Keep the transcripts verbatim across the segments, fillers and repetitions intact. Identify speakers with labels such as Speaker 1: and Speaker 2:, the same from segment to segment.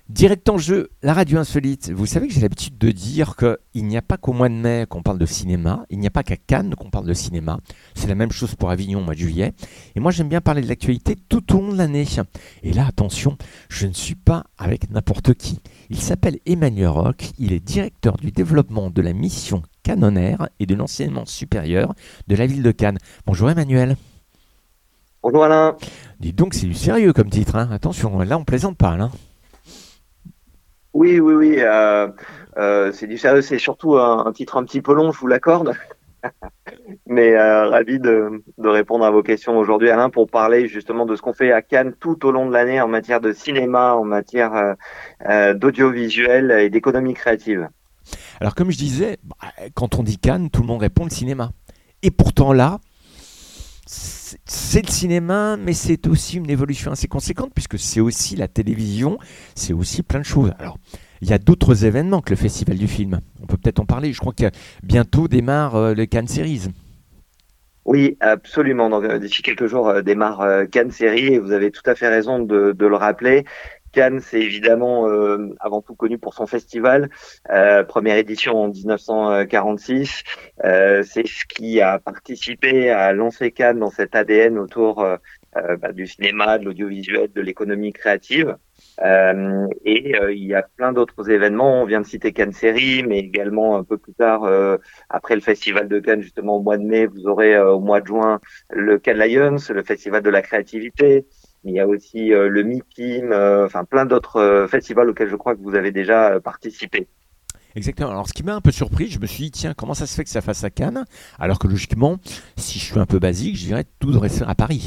Speaker 1: Direct en jeu, la radio insolite. Vous savez que j'ai l'habitude de dire qu'il n'y a pas qu'au mois de mai qu'on parle de cinéma, il n'y a pas qu'à Cannes qu'on parle de cinéma. C'est la même chose pour Avignon au mois de juillet. Et moi j'aime bien parler de l'actualité tout au long de l'année. Et là, attention, je ne suis pas avec n'importe qui. Il s'appelle Emmanuel Roch, il est directeur du développement de la mission canonnaire et de l'enseignement supérieur de la ville de Cannes. Bonjour Emmanuel.
Speaker 2: Bonjour Alain.
Speaker 1: Dites donc, c'est du sérieux comme titre, hein. Attention, là on plaisante pas, là.
Speaker 2: Oui, oui, oui. Euh, euh, c'est du sérieux. C'est surtout un, un titre un petit peu long, je vous l'accorde. Mais euh, ravi de, de répondre à vos questions aujourd'hui, Alain, pour parler justement de ce qu'on fait à Cannes tout au long de l'année en matière de cinéma, en matière euh, euh, d'audiovisuel et d'économie créative.
Speaker 1: Alors comme je disais, bah, quand on dit Cannes, tout le monde répond le cinéma. Et pourtant là, c'est c'est le cinéma, mais c'est aussi une évolution assez conséquente, puisque c'est aussi la télévision, c'est aussi plein de choses. Alors, il y a d'autres événements que le Festival du film. On peut peut-être en parler. Je crois que bientôt démarre euh, le Cannes Series.
Speaker 2: Oui, absolument. Donc, euh, d'ici quelques jours euh, démarre euh, Cannes Série et vous avez tout à fait raison de, de le rappeler. Cannes, c'est évidemment euh, avant tout connu pour son festival, euh, première édition en dix-neuf cent quarante-six. Euh, c'est ce qui a participé à lancer Cannes dans cet A D N autour euh, euh, bah, du cinéma, de l'audiovisuel, de l'économie créative. Euh, et euh, il y a plein d'autres événements. On vient de citer Cannes Série, mais également un peu plus tard, euh, après le festival de Cannes, justement au mois de mai, vous aurez euh, au mois de juin le Cannes Lions, le festival de la créativité. Il y a aussi euh, le MIPIM, euh, enfin plein d'autres euh, festivals auxquels je crois que vous avez déjà euh, participé.
Speaker 1: Exactement. Alors, ce qui m'a un peu surpris, je me suis dit, tiens, comment ça se fait que ça fasse à Cannes? Alors que logiquement, si je suis un peu basique, je dirais que tout devrait se faire à Paris.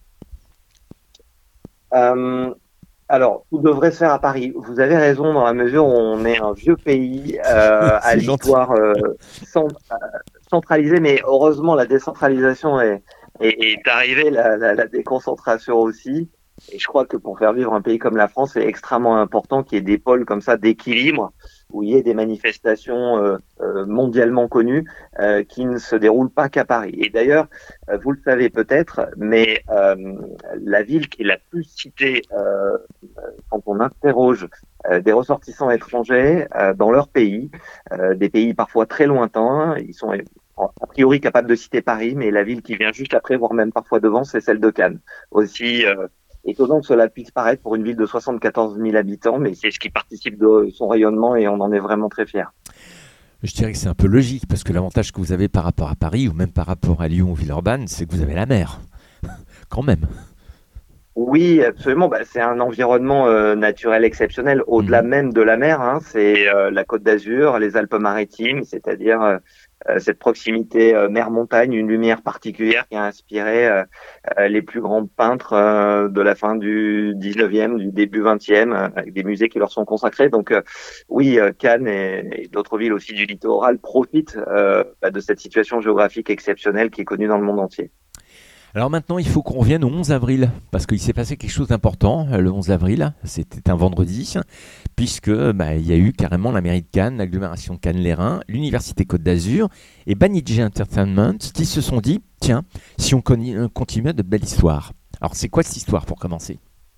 Speaker 2: Euh, alors, tout devrait se faire à Paris. Vous avez raison dans la mesure où on est un vieux pays euh, à
Speaker 1: C'est gentil.
Speaker 2: l'histoire euh, cent- euh, centralisée, mais heureusement la décentralisation est, est, est arrivée, la, la, la déconcentration aussi. Et je crois que pour faire vivre un pays comme la France, c'est extrêmement important qu'il y ait des pôles comme ça d'équilibre, où il y ait des manifestations euh, euh, mondialement connues euh, qui ne se déroulent pas qu'à Paris. Et d'ailleurs, euh, vous le savez peut-être, mais euh, la ville qui est la plus citée euh, quand on interroge euh, des ressortissants étrangers euh, dans leur pays, euh, des pays parfois très lointains, ils sont a priori capables de citer Paris, mais la ville qui vient juste après, voire même parfois devant, c'est celle de Cannes. Aussi euh, étonnant que cela puisse paraître pour une ville de soixante-quatorze mille habitants, mais c'est ce qui participe de son rayonnement et on en est vraiment très fiers.
Speaker 1: Je dirais que c'est un peu logique, parce que l'avantage que vous avez par rapport à Paris, ou même par rapport à Lyon ou Villeurbanne, c'est que vous avez la mer. Quand même.
Speaker 2: Oui, absolument. Bah, c'est un environnement euh, naturel exceptionnel, au-delà
Speaker 1: Mhm.
Speaker 2: même de la mer. Hein. C'est euh, la Côte d'Azur, les Alpes-Maritimes, c'est-à-dire euh, euh, cette proximité euh, mer-montagne, une lumière particulière qui a inspiré euh, euh, les plus grands peintres euh, de la fin du dix-neuvième, du début vingtième, euh, avec des musées qui leur sont consacrés. Donc euh, oui, euh, Cannes et, et d'autres villes aussi du littoral profitent euh, bah, de cette situation géographique exceptionnelle qui est connue dans le monde entier.
Speaker 1: Alors maintenant, il faut qu'on revienne au onze avril, parce qu'il s'est passé quelque chose d'important euh, le onze avril, c'était un vendredi, puisque bah, il y a eu carrément la mairie de Cannes, l'agglomération Cannes-les-Reins, l'université Côte d'Azur et Banijay Entertainment qui se sont dit, tiens, si on con- continuait de belles histoires. Alors c'est quoi cette histoire pour commencer?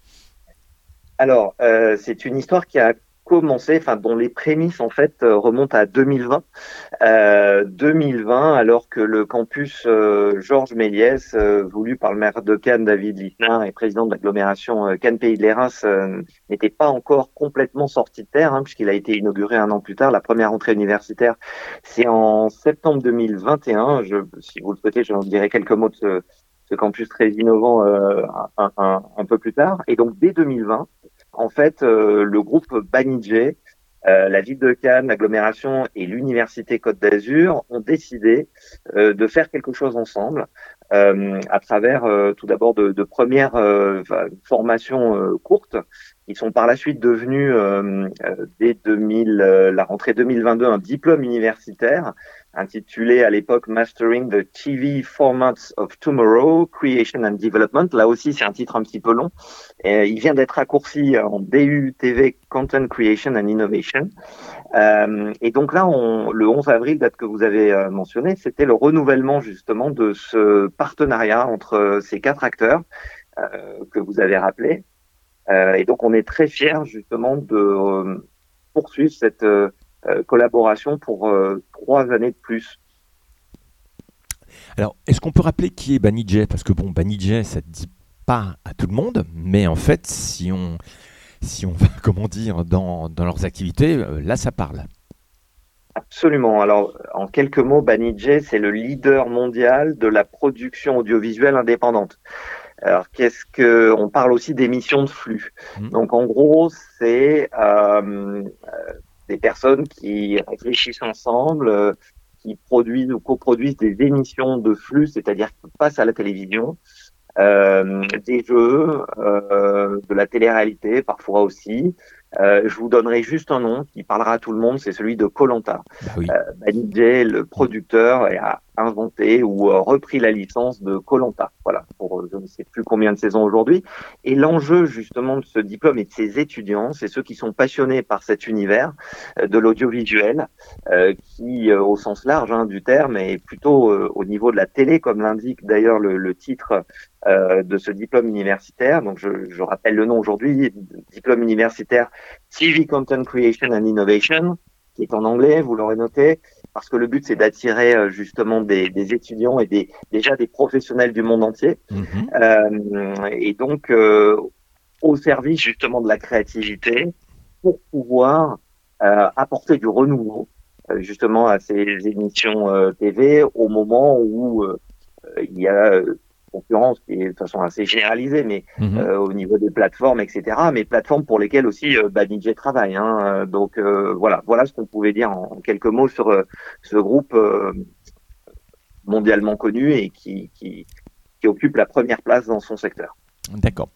Speaker 2: Alors, euh, c'est une histoire qui a commencé, enfin, dont les prémices en fait euh, remontent à deux mille vingt. Euh, deux mille vingt, alors que le campus euh, Georges Méliès, euh, voulu par le maire de Cannes, David Lisnard, et président de l'agglomération euh, Cannes Pays de l'Érins, euh, n'était pas encore complètement sorti de terre, hein, puisqu'il a été inauguré un an plus tard. La première rentrée universitaire, c'est en septembre deux mille vingt et un. Je, si vous le souhaitez, je vous dirai quelques mots de ce, ce campus très innovant euh, un, un, un peu plus tard. Et donc, dès deux mille vingt, en fait, euh, le groupe Banijay, euh, la ville de Cannes, l'agglomération et l'université Côte d'Azur ont décidé euh, de faire quelque chose ensemble euh, à travers euh, tout d'abord de, de premières euh, formations euh, courtes qui sont par la suite devenues euh, euh, dès deux mille, euh, la rentrée deux mille vingt-deux un diplôme universitaire intitulé à l'époque Mastering the T V Formats of Tomorrow, Creation and Development. Là aussi, c'est un titre un petit peu long. Et il vient d'être raccourci en D U T V Content Creation and Innovation. Euh, et donc là, on, le onze avril, date que vous avez euh, mentionnée, c'était le renouvellement justement de ce partenariat entre ces quatre acteurs euh, que vous avez rappelés. Euh, et donc, on est très fiers justement de euh, poursuivre cette euh, collaboration pour euh, trois années de plus.
Speaker 1: Alors, est-ce qu'on peut rappeler qui est Banijay? Parce que bon, Banijay, ça ne dit pas à tout le monde, mais en fait, si on, si on va, comment dire, dans, dans leurs activités, euh, là, ça parle.
Speaker 2: Absolument. Alors, en quelques mots, Banijay, c'est le leader mondial de la production audiovisuelle indépendante. Alors, qu'est-ce que on parle aussi d'émissions de flux.
Speaker 1: Mmh.
Speaker 2: Donc, en gros, c'est euh, des personnes qui réfléchissent ensemble, euh, qui produisent ou coproduisent des émissions de flux, c'est-à-dire qui passent à la télévision, euh, des jeux, euh, de la télé-réalité parfois aussi. Euh, je vous donnerai juste un nom qui parlera à tout le monde, c'est celui de koh Lanta.
Speaker 1: Bah oui.
Speaker 2: Euh, Banijay, le producteur, a inventé ou euh, repris la licence de koh Lanta. Voilà, pour euh, je ne sais plus combien de saisons aujourd'hui. Et l'enjeu justement de ce diplôme et de ces étudiants, c'est ceux qui sont passionnés par cet univers euh, de l'audiovisuel, euh, qui, euh, au sens large hein, du terme, est plutôt euh, au niveau de la télé, comme l'indique d'ailleurs le, le titre euh, de ce diplôme universitaire. Donc, je, je rappelle le nom aujourd'hui, diplôme universitaire T V Content Creation and Innovation, qui est en anglais, vous l'aurez noté, parce que le but, c'est d'attirer euh, justement des, des étudiants et des, déjà des professionnels du monde entier.
Speaker 1: Mmh.
Speaker 2: Euh, et donc, euh, au service justement de la créativité, pour pouvoir euh, apporter du renouveau euh, justement à ces émissions euh, T V au moment où euh, il y a euh, concurrence qui est de façon assez généralisée, mais
Speaker 1: Mmh.
Speaker 2: euh, au niveau des plateformes, et cetera. Mais plateformes pour lesquelles aussi euh, Banijay travaille. Hein. Donc euh, voilà, voilà ce qu'on pouvait dire en, en quelques mots sur euh, ce groupe euh, mondialement connu et qui, qui, qui occupe la première place dans son secteur.
Speaker 1: D'accord.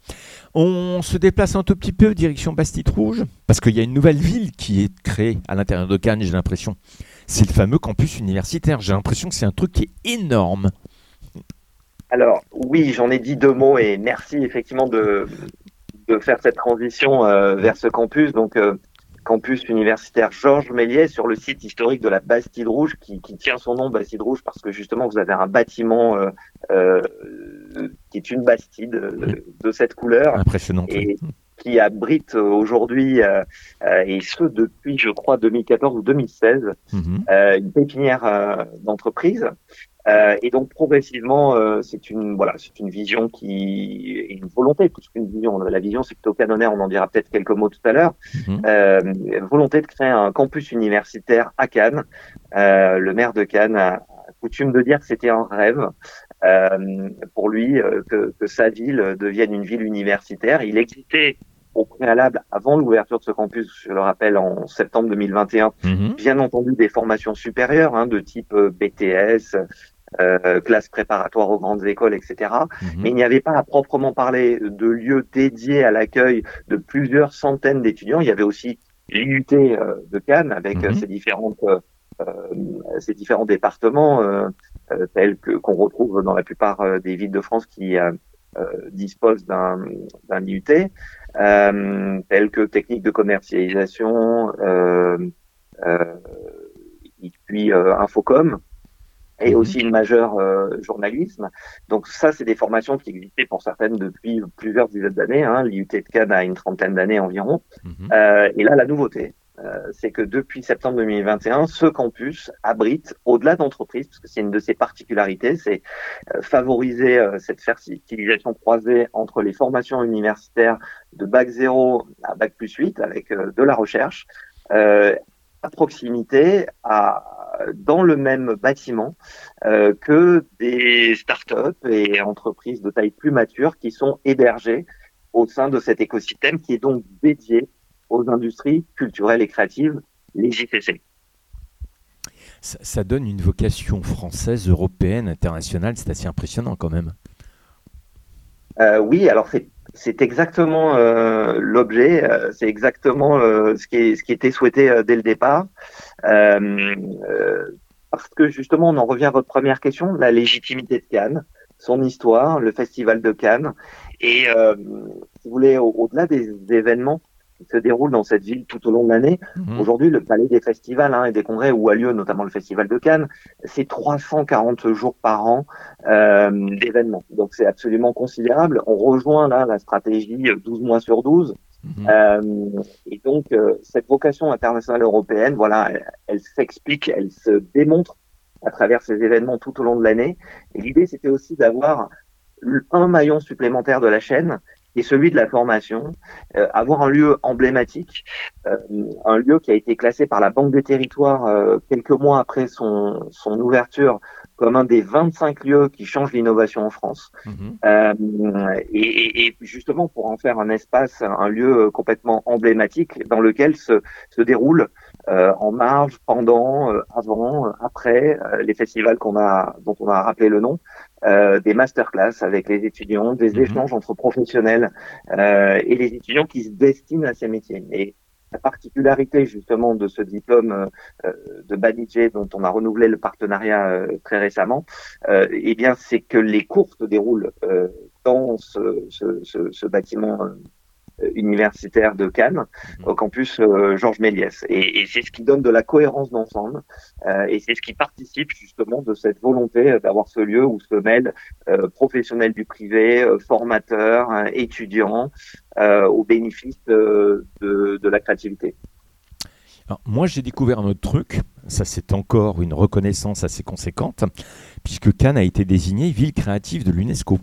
Speaker 1: On se déplace un tout petit peu direction Bastide-Rouge, parce qu'il y a une nouvelle ville qui est créée à l'intérieur de Cannes, j'ai l'impression. C'est le fameux campus universitaire. J'ai l'impression que c'est un truc qui est énorme.
Speaker 2: Alors oui, j'en ai dit deux mots et merci effectivement de, de faire cette transition euh, vers ce campus. Donc euh, campus universitaire Georges Méliès sur le site historique de la Bastide Rouge qui, qui tient son nom Bastide Rouge parce que justement vous avez un bâtiment euh, euh, qui est une bastide euh, de cette couleur.
Speaker 1: Impressionnant.
Speaker 2: Et qui abrite aujourd'hui, euh, euh, et ce depuis, je crois, deux mille quatorze ou deux mille seize, mmh. euh, une pépinière euh, d'entreprise. Euh, et donc progressivement, euh, c'est une voilà, c'est une vision qui est une volonté plus qu'une vision. La vision, c'est plutôt canonnaire. On en dira peut-être quelques mots tout à l'heure. Mmh. Euh, volonté de créer un campus universitaire à Cannes. Euh, le maire de Cannes a, a coutume de dire que c'était un rêve. Euh, pour lui, euh, que, que sa ville devienne une ville universitaire. Il existait au préalable, avant l'ouverture de ce campus, je le rappelle, en septembre deux mille vingt et un, mmh. bien entendu des formations supérieures hein, de type B T S, euh, classe préparatoire aux grandes écoles, et cetera. Mmh. Mais il n'y avait pas à proprement parler de lieux dédiés à l'accueil de plusieurs centaines d'étudiants. Il y avait aussi l'I U T euh, de Cannes avec mmh. ses différentes euh, ces différents départements euh, euh, tels que qu'on retrouve dans la plupart euh, des villes de France qui euh, euh, disposent d'un d'un I U T, euh, tels que techniques de commercialisation, euh, euh, et puis euh, Infocom, et aussi une majeure euh, journalisme. Donc ça, c'est des formations qui existaient pour certaines depuis plusieurs dizaines d'années. Hein. L'I U T de Cannes a une trentaine d'années environ. Mmh. Euh, et là, la nouveauté, Euh, c'est que depuis septembre deux mille vingt et un, ce campus abrite, au-delà d'entreprises, parce que c'est une de ses particularités, c'est euh, favoriser euh, cette fertilisation croisée entre les formations universitaires de bac zéro à bac plus huit, avec euh, de la recherche, euh, à proximité, à, dans le même bâtiment, euh, que des startups et entreprises de taille plus mature qui sont hébergées au sein de cet écosystème qui est donc dédié aux industries culturelles et créatives, les J C C.
Speaker 1: Ça, ça donne une vocation française, européenne, internationale, c'est assez impressionnant quand même.
Speaker 2: Euh, oui, alors c'est, c'est exactement euh, l'objet, euh, c'est exactement euh, ce, qui est, ce qui était souhaité euh, dès le départ. Euh, euh, parce que justement, on en revient à votre première question, la légitimité de Cannes, son histoire, le Festival de Cannes, et euh, si vous voulez, au, au-delà des événements, qui se déroulent dans cette ville tout au long de l'année.
Speaker 1: Mhm.
Speaker 2: Aujourd'hui, le palais des festivals hein, et des congrès où a lieu notamment le festival de Cannes, c'est trois cent quarante jours par an euh, d'événements. Donc c'est absolument considérable. On rejoint là la stratégie douze mois sur douze.
Speaker 1: Mhm.
Speaker 2: Euh, et donc euh, cette vocation internationale européenne, voilà, elle, elle s'explique, elle se démontre à travers ces événements tout au long de l'année. Et l'idée, c'était aussi d'avoir un maillon supplémentaire de la chaîne, qui est celui de la formation, euh, avoir un lieu emblématique, euh, un lieu qui a été classé par la Banque des Territoires euh, quelques mois après son, son ouverture comme un des vingt-cinq lieux qui changent l'innovation en France.
Speaker 1: Mhm.
Speaker 2: Euh, et, et, et justement pour en faire un espace, un lieu complètement emblématique dans lequel se, se déroule euh, en marge, pendant, euh, avant, euh, après euh, les festivals qu'on a, dont on a rappelé le nom, euh, des masterclass avec les étudiants, des
Speaker 1: Mhm.
Speaker 2: échanges entre professionnels euh, et les étudiants qui se destinent à ces métiers. Et la particularité justement de ce diplôme euh, de Banijé dont on a renouvelé le partenariat euh, très récemment, euh, eh bien c'est que les cours se déroulent euh, dans ce, ce, ce, ce bâtiment euh, universitaire de Cannes,
Speaker 1: Mhm.
Speaker 2: au campus euh, Georges Méliès. Et, et c'est ce qui donne de la cohérence d'ensemble, euh, et c'est ce qui participe justement de cette volonté d'avoir ce lieu où se mêlent euh, professionnels du privé, euh, formateurs, euh, étudiants, euh, au bénéfice de, de, de la créativité.
Speaker 1: Alors, moi, j'ai découvert un autre truc. Ça, c'est encore une reconnaissance assez conséquente, puisque Cannes a été désignée ville créative de l'UNESCO.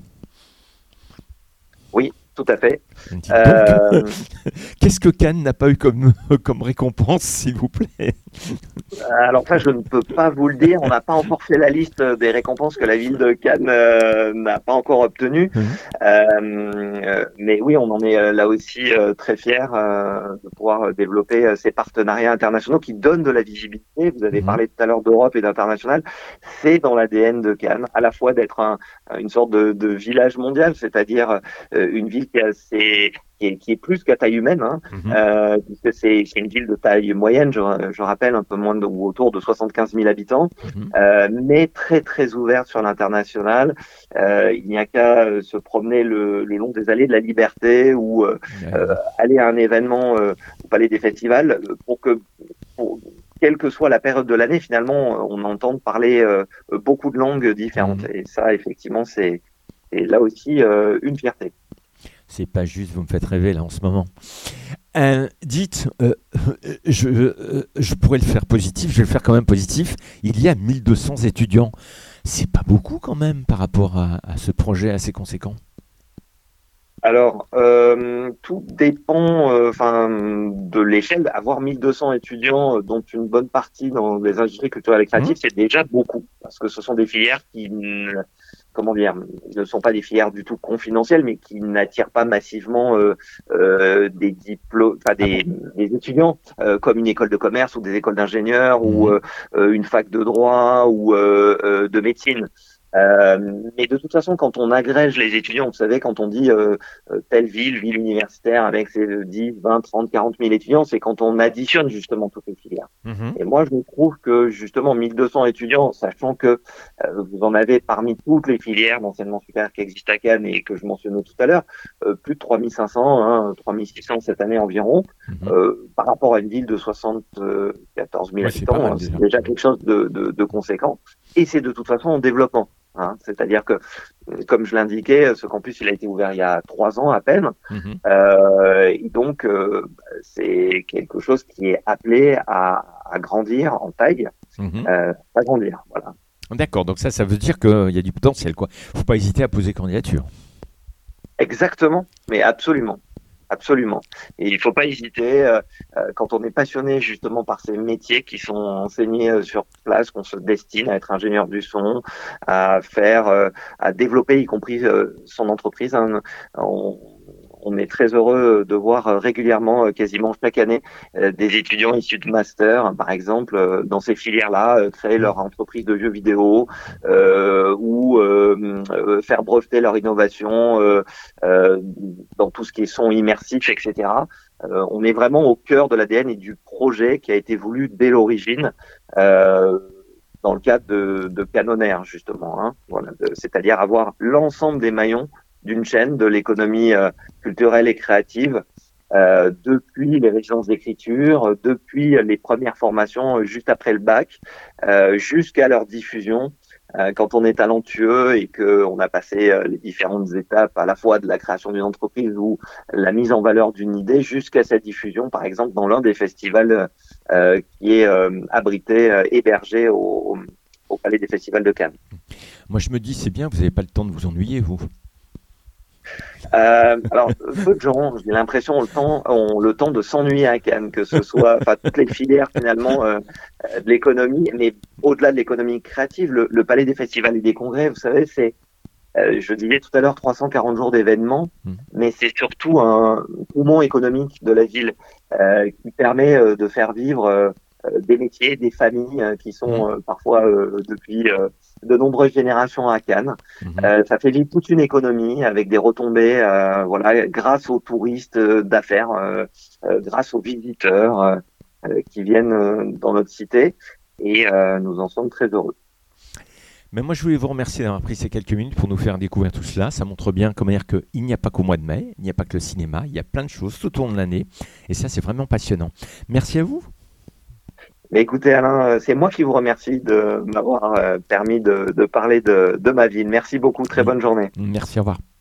Speaker 2: Oui, tout à fait.
Speaker 1: Dites donc,
Speaker 2: Euh,
Speaker 1: qu'est-ce que Cannes n'a pas eu comme, comme récompense, s'il vous plaît?
Speaker 2: Alors ça, je ne peux pas vous le dire. On n'a pas encore fait la liste des récompenses que la ville de Cannes euh, n'a pas encore obtenues.
Speaker 1: Mhm.
Speaker 2: Euh, euh, mais oui, on en est euh, là aussi euh, très fiers euh, de pouvoir développer euh, ces partenariats internationaux qui donnent de la visibilité. Vous avez
Speaker 1: Mhm.
Speaker 2: parlé tout à l'heure d'Europe et d'international. C'est dans l'A D N de Cannes, à la fois d'être un, une sorte de, de village mondial, c'est-à-dire euh, une ville qui, a ses, qui, est, qui est plus qu'à taille humaine, hein,
Speaker 1: Mhm.
Speaker 2: euh, puisque c'est c'est une ville de taille moyenne, je, je rappelle, un peu moins de, ou autour de soixante-quinze mille habitants,
Speaker 1: Mhm.
Speaker 2: euh, mais très très ouverte sur l'international. Euh, il n'y a qu'à euh, se promener le, le long des allées de la Liberté ou euh, euh,
Speaker 1: Ouais.
Speaker 2: aller à un événement euh, au Palais des Festivals euh, pour que, pour, quelle que soit la période de l'année, finalement, on entende parler euh, beaucoup de langues différentes.
Speaker 1: Mhm.
Speaker 2: Et ça, effectivement, c'est c'est là aussi euh, une fierté.
Speaker 1: C'est pas juste, vous me faites rêver là en ce moment. Euh, dites, euh, je, euh, je pourrais le faire positif, je vais le faire quand même positif. Il y a mille deux cents étudiants. C'est pas beaucoup quand même par rapport à, à ce projet assez conséquent.
Speaker 2: Alors, euh, tout dépend, euh, enfin, de l'échelle. Avoir mille deux cents étudiants, euh, dont une bonne partie dans les industries culturelles et
Speaker 1: Mhm.
Speaker 2: créatives, c'est déjà beaucoup, parce que ce sont des filières qui, ne- comment dire, ne sont pas des filières du tout confidentielles, mais qui n'attirent pas massivement euh, euh, des diplômes, enfin
Speaker 1: Ah bon?
Speaker 2: des, des étudiants, euh, comme une école de commerce ou des écoles d'ingénieurs ou
Speaker 1: Mhm.
Speaker 2: euh, euh, une fac de droit ou euh, euh, de médecine. Euh, mais de toute façon, quand on agrège les étudiants, vous savez, quand on dit euh, euh, telle ville, ville universitaire avec ses dix, vingt, trente, quarante mille étudiants, c'est quand on additionne justement toutes les filières.
Speaker 1: Mhm.
Speaker 2: Et moi, je trouve que justement mille deux cents étudiants, sachant que euh, vous en avez parmi toutes les filières d'enseignement supérieur qui existent à Cannes et que je mentionnais tout à l'heure, euh, plus de trois mille cinq cents, hein, trois mille six cents cette année environ,
Speaker 1: Mhm.
Speaker 2: euh, par rapport à une ville de soixante-quatorze mille
Speaker 1: Ouais, c'est pas
Speaker 2: habitants,
Speaker 1: mal
Speaker 2: hein, c'est
Speaker 1: déjà.
Speaker 2: déjà quelque chose de, de, de conséquent. Et c'est de toute façon en développement. Hein. C'est-à-dire que, comme je l'indiquais, ce campus il a été ouvert il y a trois ans à peine.
Speaker 1: Mhm.
Speaker 2: Euh, et donc, euh, c'est quelque chose qui est appelé à, à grandir en taille,
Speaker 1: Mhm.
Speaker 2: euh, à grandir. Voilà.
Speaker 1: D'accord, donc ça, ça veut dire qu'il y a du potentiel, quoi. Faut pas hésiter à poser candidature.
Speaker 2: Exactement, mais absolument. Absolument. Et il faut pas hésiter, euh, euh, quand on est passionné justement par ces métiers qui sont enseignés euh, sur place, qu'on se destine à être ingénieur du son, à faire, euh, à développer, y compris euh, son entreprise. Hein. On, on est très heureux de voir euh, régulièrement, euh, quasiment chaque année, euh, des étudiants issus de master, hein, par exemple, euh, dans ces filières-là, euh, créer leur
Speaker 1: Mhm.
Speaker 2: entreprise de jeux vidéo euh, ou euh, euh, faire breveter leur innovation. Euh, euh, dans tout ce qui est son immersif, et cetera. Euh, on est vraiment au cœur de l'A D N et du projet qui a été voulu dès l'origine, euh, dans le cadre de, de Canonaire, justement. Hein, voilà, de- c'est-à-dire avoir l'ensemble des maillons d'une chaîne de l'économie euh, culturelle et créative euh, depuis les résidences d'écriture, euh, depuis les premières formations euh, juste après le bac, euh, jusqu'à leur diffusion. Euh, quand on est talentueux et qu'on a passé euh, les différentes étapes à la fois de la création d'une entreprise ou la mise en valeur d'une idée jusqu'à sa diffusion, par exemple, dans l'un des festivals euh, qui est euh, abrité, euh, hébergé au, au Palais des Festivals de Cannes.
Speaker 1: Moi, je me dis, c'est bien, vous n'avez pas le temps de vous ennuyer, vous.
Speaker 2: Euh, alors, peu de gens, j'ai l'impression, ont le temps, ont le temps de s'ennuyer à Cannes, que ce soit, enfin, toutes les filières finalement euh, euh, de l'économie, mais au-delà de l'économie créative, le, le Palais des Festivals et des Congrès, vous savez, c'est, euh, je disais tout à l'heure, trois cent quarante jours d'événements,
Speaker 1: Mmh.
Speaker 2: mais c'est surtout un poumon économique de la ville euh, qui permet euh, de faire vivre euh, euh, des métiers, des familles euh, qui sont
Speaker 1: Mmh.
Speaker 2: euh, parfois euh, depuis euh, de nombreuses générations à Cannes.
Speaker 1: Mmh.
Speaker 2: Euh, ça fait vivre toute une économie avec des retombées, euh, voilà, grâce aux touristes euh, d'affaires, euh, euh, grâce aux visiteurs euh, euh, qui viennent euh, dans notre cité, et euh, nous en sommes très heureux.
Speaker 1: Mais moi, je voulais vous remercier d'avoir pris ces quelques minutes pour nous faire découvrir tout cela. Ça montre bien comment dire qu'il n'y a pas qu'au mois de mai, il n'y a pas que le cinéma, il y a plein de choses tout au long de l'année. Et ça, c'est vraiment passionnant. Merci à vous.
Speaker 2: Mais écoutez, Alain, euh, c'est moi qui vous remercie de m'avoir euh, permis de, de parler de, de ma ville. Merci beaucoup, très
Speaker 1: Oui.
Speaker 2: bonne journée.
Speaker 1: Merci, au revoir.